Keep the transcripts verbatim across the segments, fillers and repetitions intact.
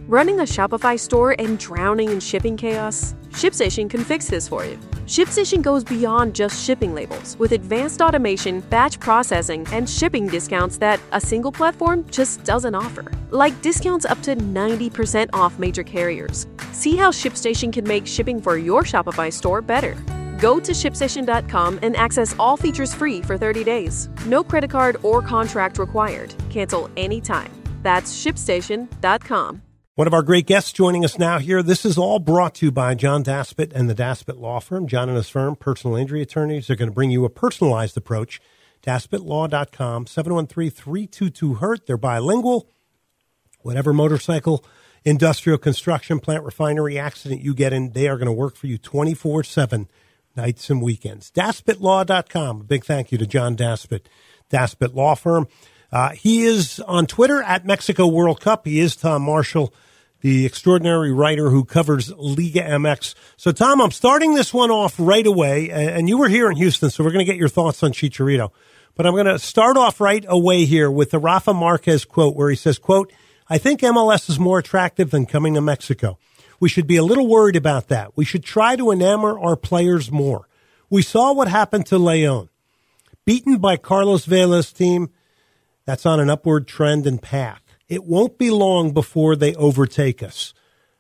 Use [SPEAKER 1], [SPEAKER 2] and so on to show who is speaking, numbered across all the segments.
[SPEAKER 1] Running a Shopify store and drowning in shipping chaos? ShipStation can fix this for you. ShipStation goes beyond just shipping labels with advanced automation, batch processing, and shipping discounts that a single platform just doesn't offer. Like discounts up to ninety percent off major carriers. See how ShipStation can make shipping for your Shopify store better. Go to ship station dot com and access all features free for thirty days. No credit card or contract required. Cancel anytime. That's ship station dot com.
[SPEAKER 2] One of our great guests joining us now here. This is all brought to you by John Daspit and the Daspit Law Firm. John and his firm, personal injury attorneys, are going to bring you a personalized approach. daspit law dot com, seven one three, three two two, hurt. They're bilingual. Whatever motorcycle, industrial, construction, plant, refinery accident you get in, they are going to work for you twenty-four seven, nights and weekends. daspit law dot com. A big thank you to John Daspit, Daspit Law Firm. Uh, he is on Twitter at Mexico World Cup. He is Tom Marshall, the extraordinary writer who covers Liga M X. So, Tom, I'm starting this one off right away, and you were here in Houston, so we're going to get your thoughts on Chicharito. But I'm going to start off right away here with the Rafa Marquez quote where he says, quote, "I think M L S is more attractive than coming to Mexico. We should be a little worried about that. We should try to enamor our players more. We saw what happened to León. Beaten by Carlos Vela's team, that's on an upward trend and path. It won't be long before they overtake us."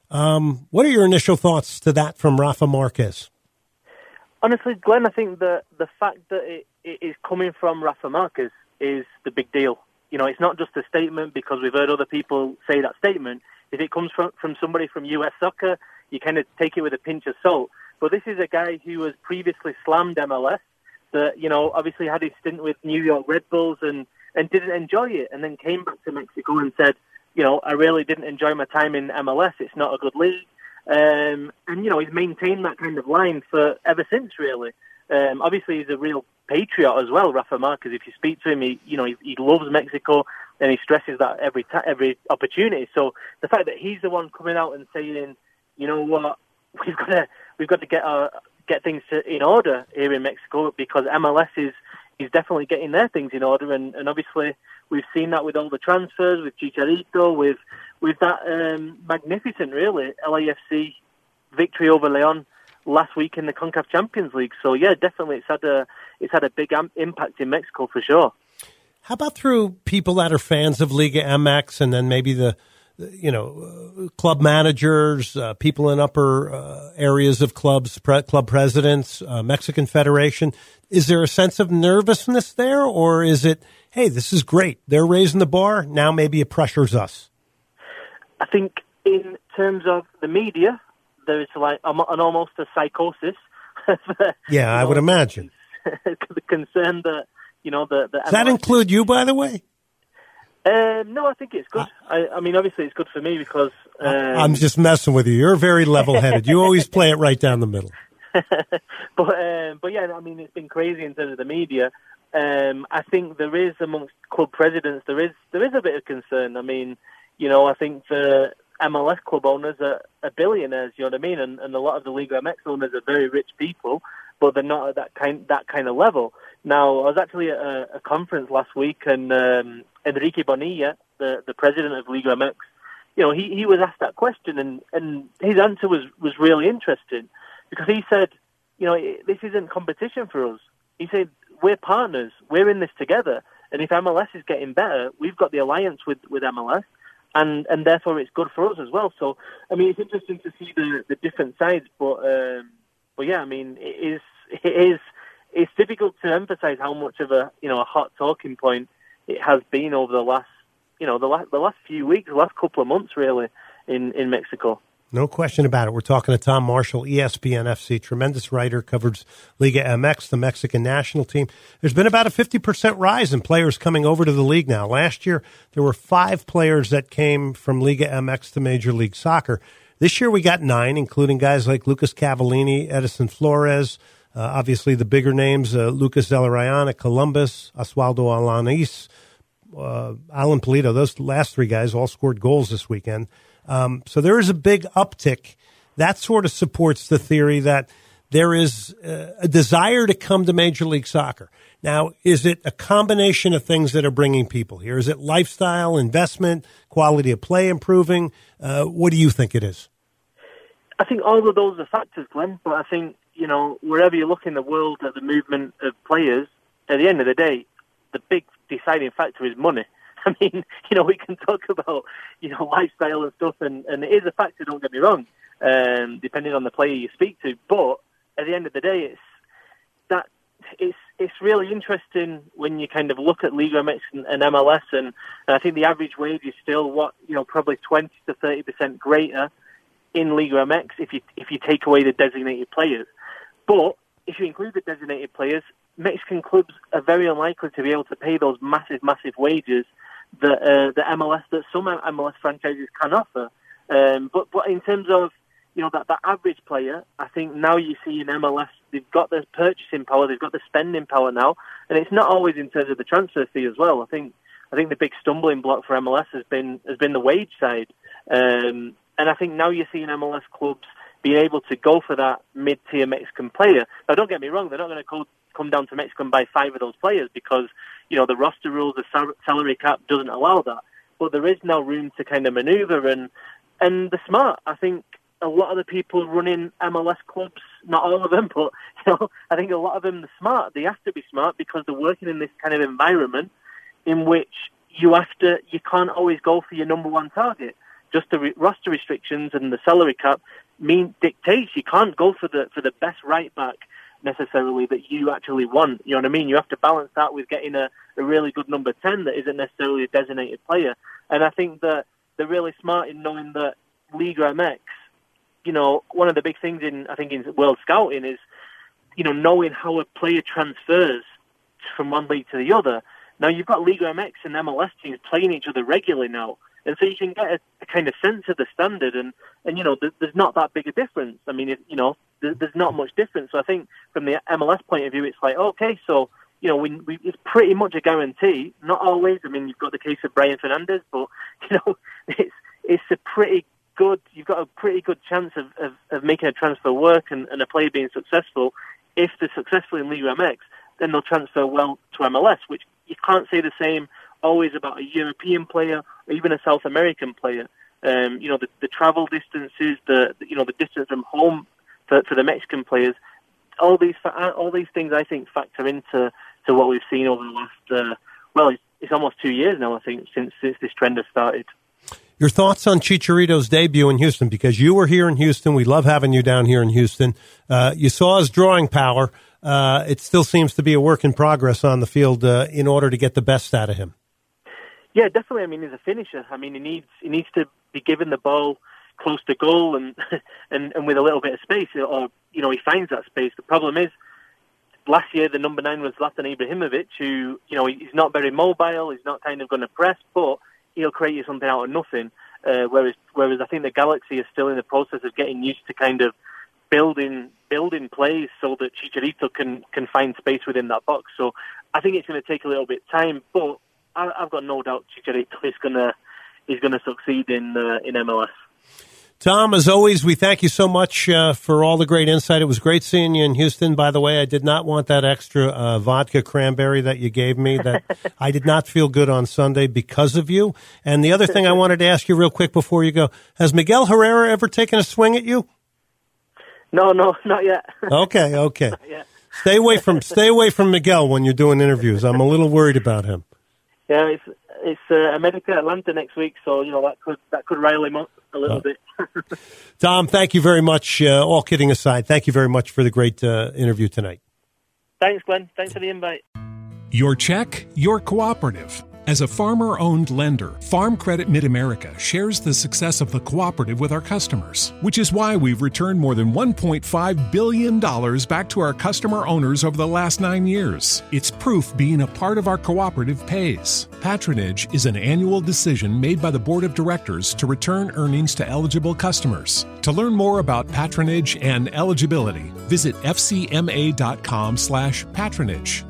[SPEAKER 2] Um, what are your initial thoughts to that from Rafa Marquez?
[SPEAKER 3] Honestly, Glenn, I think that the fact that it, it is coming from Rafa Marquez is the big deal. You know, it's not just a statement because we've heard other people say that statement. If it comes from, from somebody from U S Soccer, you kind of take it with a pinch of salt. But this is a guy who has previously slammed M L S, that, you know, obviously had his stint with New York Red Bulls and and didn't enjoy it, and then came back to Mexico and said, you know, I really didn't enjoy my time in M L S. It's not a good league. Um, and, you know, he's maintained that kind of line for ever since, really. Um, obviously, he's a real patriot as well, Rafa Marquez. If you speak to him, he, you know, he, he loves Mexico, and he stresses that every ta- every opportunity. So the fact that he's the one coming out and saying, you know what, we've got to we've got to get our get things to, in order here in Mexico, because M L S is He's definitely getting their things in order, and, and obviously we've seen that with all the transfers, with Chicharito, with with that um, magnificent, really, L A F C victory over León last week in the CONCACAF Champions League. So yeah, definitely it's had a it's had a big am- impact in Mexico for sure.
[SPEAKER 2] How about through people that are fans of Liga M X, and then maybe the you know, uh, club managers, uh, people in upper uh, areas of clubs, pre- club presidents, uh, Mexican Federation? Is there a sense of nervousness there, or is it, hey, this is great, they're raising the bar, now maybe it pressures us?
[SPEAKER 3] I think in terms of the media, there is like an almost a psychosis.
[SPEAKER 2] Yeah, I know, would imagine.
[SPEAKER 3] The concern that, you know, the... the
[SPEAKER 2] Does that include you, by the way?
[SPEAKER 3] Um, no, I think it's good. I, I mean, obviously it's good for me because... Um,
[SPEAKER 2] I'm just messing with you. You're very level-headed. You always play it right down the middle.
[SPEAKER 3] but, um, but yeah, I mean, it's been crazy in terms of the media. Um, I think there is, amongst club presidents, there is there is a bit of concern. I mean, you know, I think the M L S club owners are, are billionaires, you know what I mean? And, and a lot of the Liga M X owners are very rich people, but they're not at that kind that kind of level. Now, I was actually at a, a conference last week, and um, Enrique Bonilla, the, the president of Liga M X, you know, he, he was asked that question, and, and his answer was, was really interesting, because he said, you know, this isn't competition for us. He said, we're partners, we're in this together, and if M L S is getting better, we've got the alliance with, with M L S, and, and therefore it's good for us as well. So, I mean, it's interesting to see the, the different sides, but um, but yeah, I mean, it is it is it's difficult to emphasize how much of a you know a hot talking point it has been over the last you know the last the last few weeks, the last couple of months, really, in, in Mexico.
[SPEAKER 2] No question about it. We're talking to Tom Marshall, E S P N F C, tremendous writer, covers Liga M X, the Mexican national team. There's been about a fifty percent rise in players coming over to the league now. Last year, there were five players that came from Liga M X to Major League Soccer. This year, we got nine, including guys like Lucas Cavallini, Edison Flores, uh, obviously the bigger names, uh, Lucas Zelarayan at Columbus, Oswaldo Alanis, uh, Alan Polito. Those last three guys all scored goals this weekend. Um, so there is a big uptick. That sort of supports the theory that there is uh, a desire to come to Major League Soccer. Now, is it a combination of things that are bringing people here? Is it lifestyle, investment, quality of play improving? Uh, what do you think it is?
[SPEAKER 3] I think all of those are factors, Glenn, but I think, you know, wherever you look in the world at the movement of players, at the end of the day, the big deciding factor is money. I mean, you know, we can talk about, you know, lifestyle and stuff, and, and it is a factor, don't get me wrong, um, depending on the player you speak to. But at the end of the day, it's that it's it's really interesting when you kind of look at Liga M X and, and M L S, and, and I think the average wage is still, what, you know, probably twenty to thirty percent greater in Liga M X if you if you take away the designated players. But if you include the designated players, Mexican clubs are very unlikely to be able to pay those massive, massive wages that uh, the M L S, that some M L S franchises can offer. Um, but but in terms of, you know, that, that average player, I think now you see in M L S, they've got the purchasing power, they've got the spending power now, and it's not always in terms of the transfer fee as well. I think I think the big stumbling block for M L S has been has been the wage side, um, and I think now you're seeing M L S clubs being able to go for that mid-tier Mexican player. Now, don't get me wrong, they're not going to go, come down to Mexico and buy five of those players because, you know, the roster rules, the sal- salary cap doesn't allow that. But there is now room to kind of maneuver, and and the smart. I think a lot of the people running M L S clubs, not all of them, but, you know, I think a lot of them, they're smart. They have to be smart because they're working in this kind of environment in which you have to, you can't always go for your number one target. Just the re- roster restrictions and the salary cap mean dictates you can't go for the for the best right back necessarily that you actually want. You know what I mean? You have to balance that with getting a, a really good number ten that isn't necessarily a designated player. And I think that they're really smart in knowing that Liga M X, you know, one of the big things in, I think, in world scouting is, you know, knowing how a player transfers from one league to the other. Now, you've got Liga M X and M L S teams playing each other regularly now. And so you can get a, a kind of sense of the standard, and, and you know, th- there's not that big a difference. I mean, if, you know, th- there's not much difference. So I think from the M L S point of view, it's like, okay, so, you know, we, we, it's pretty much a guarantee. Not always. I mean, you've got the case of Brian Fernandez, but, you know, it's it's a pretty good, you've got a pretty good chance of, of, of making a transfer work and, and a player being successful. If they're successful in Liga M X, then they'll transfer well to M L S, which you can't say the same always about a European player or even a South American player. Um, you know, the, the travel distances, the, the you know the distance from home for, for the Mexican players. All these all these things, I think, factor into to what we've seen over the last uh, well, it's, it's almost two years now, I think, since since this trend has started.
[SPEAKER 2] Your thoughts on Chicharito's debut in Houston, because you were here in Houston. We love having you down here in Houston. Uh, you saw his drawing power. Uh, it still seems to be a work in progress on the field uh, in order to get the best out of him.
[SPEAKER 3] Yeah, definitely. I mean, he's a finisher. I mean, he needs he needs to be given the ball close to goal and and, and with a little bit of space, or, you know, he finds that space. The problem is, last year the number nine was Zlatan Ibrahimovic, who, you know, he's not very mobile. He's not kind of going to press, but he'll create you something out of nothing. Uh, whereas, whereas I think the Galaxy is still in the process of getting used to kind of building building plays so that Chicharito can can find space within that box. So I think it's going to take a little bit of time, but I, I've got no doubt Chicharito is going to is going to succeed in uh, in M L S.
[SPEAKER 2] Tom, as always, we thank you so much uh, for all the great insight. It was great seeing you in Houston. By the way, I did not want that extra uh, vodka cranberry that you gave me. That I did not feel good on Sunday because of you. And the other thing I wanted to ask you real quick before you go, has Miguel Herrera ever taken a swing at you?
[SPEAKER 3] No, no, not yet.
[SPEAKER 2] Okay, okay.
[SPEAKER 3] Not yet.
[SPEAKER 2] Stay away from stay away from Miguel when you're doing interviews. I'm a little worried about him.
[SPEAKER 3] Yeah, it's it's uh, America Atlanta next week, so you know that could that could rile him up a little oh. bit.
[SPEAKER 2] Tom, thank you very much. Uh, all kidding aside, thank you very much for the great uh, interview tonight.
[SPEAKER 3] Thanks, Glenn. Thanks for the invite.
[SPEAKER 4] Your check, your cooperative. As a farmer-owned lender, Farm Credit Mid-America shares the success of the cooperative with our customers, which is why we've returned more than one point five billion dollars back to our customer owners over the last nine years. It's proof being a part of our cooperative pays. Patronage is an annual decision made by the Board of Directors to return earnings to eligible customers. To learn more about patronage and eligibility, visit f c m a dot com slash patronage.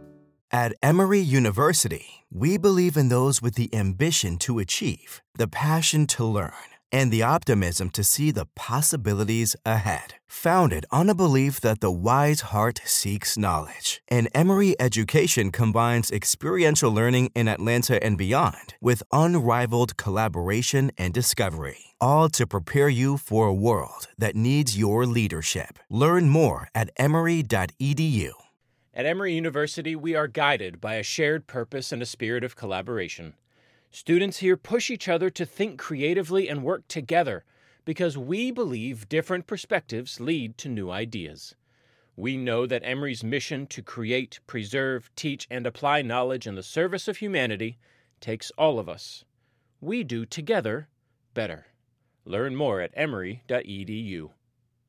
[SPEAKER 5] At Emory University, we believe in those with the ambition to achieve, the passion to learn, and the optimism to see the possibilities ahead. Founded on a belief that the wise heart seeks knowledge, and Emory Education combines experiential learning in Atlanta and beyond with unrivaled collaboration and discovery, all to prepare you for a world that needs your leadership. Learn more at emory dot e d u.
[SPEAKER 6] At Emory University, we are guided by a shared purpose and a spirit of collaboration. Students here push each other to think creatively and work together because we believe different perspectives lead to new ideas. We know that Emory's mission to create, preserve, teach, and apply knowledge in the service of humanity takes all of us. We do together better. Learn more at emory dot e d u.